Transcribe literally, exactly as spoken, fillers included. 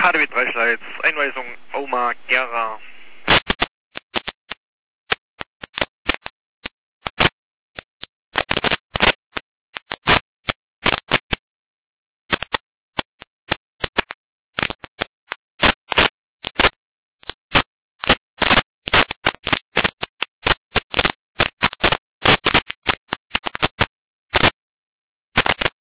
K D W drei Schleiz, Einweisung Oma Gera.